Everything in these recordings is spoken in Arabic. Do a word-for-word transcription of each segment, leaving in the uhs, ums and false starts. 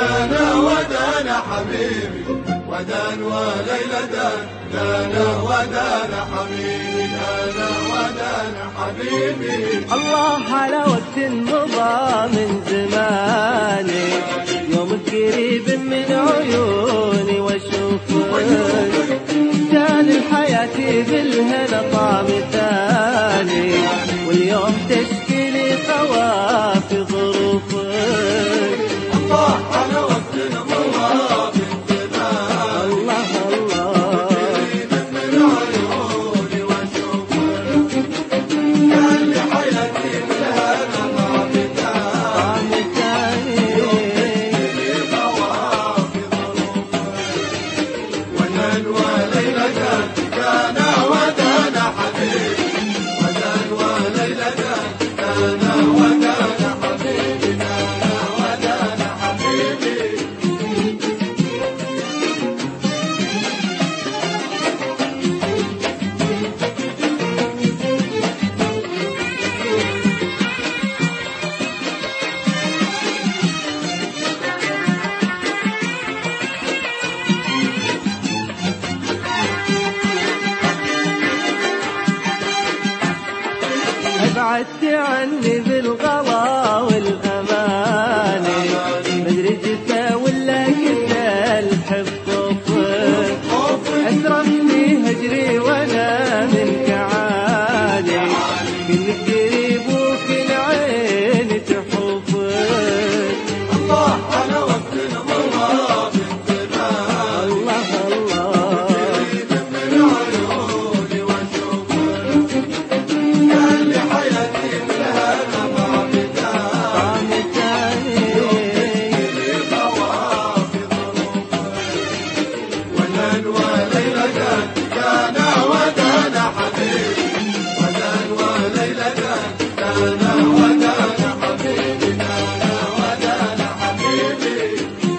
دانا ودانا حبيبي ودان وليلى دان دانا ودانا حبيبي دانا ودانا حبيبي. الله على وقت مضى من زماني يوم قريب من عيوني واشوفك كان الحياة بالهنا طعم ثاني واليوم تشكي لي طوافي ظروفك. الله على وقت مضى من زماني الله الله قريب من عيوني واشوفك كان لحياتي بالهنا طعم ثاني ودان وليلى دان دانا ودانا حبيبي ودان وليلى دان دانا ودانا حبيبي دانا ودانا حبيبي. ابعدت عني بالغلا والاماني مدري جفا ولا كذا الحب خوفك اسرمني هجري وانا منك عاني كنك قريب وكل عيني تحوفك. الله على وقت مضى من زمان الله الله قريب من عيوني واشوفك كان لحياتي بالهنا طعم طعم ثاني طوافي ظروفك ودان وليلى دان دانا ودانا حبيبي ودان وليلى دان دانا ودانا حبيبي دانا ودانا حبيبي.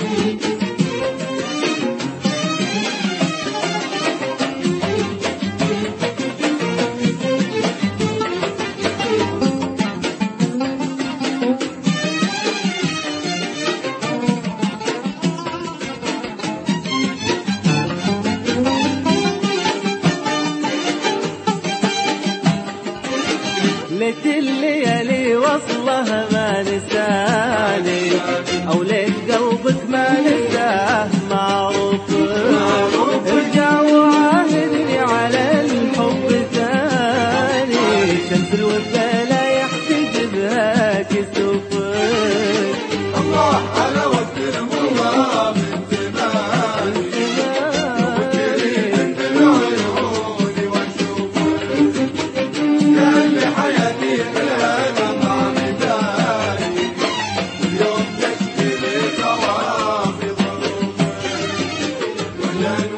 ليت الليالي وصلها ما نساني او ليت قلبك ما نساه معروف ارجع وعاهدني على الحب ثاني شمس الوفا لا يحتجبها كسوفك. الله على وقت مضى من زمان قريب من عيوني واشوفك كان لحياتي بالهنا طعم ثاني واليوم تشكي لي طوافي ظروفك ودان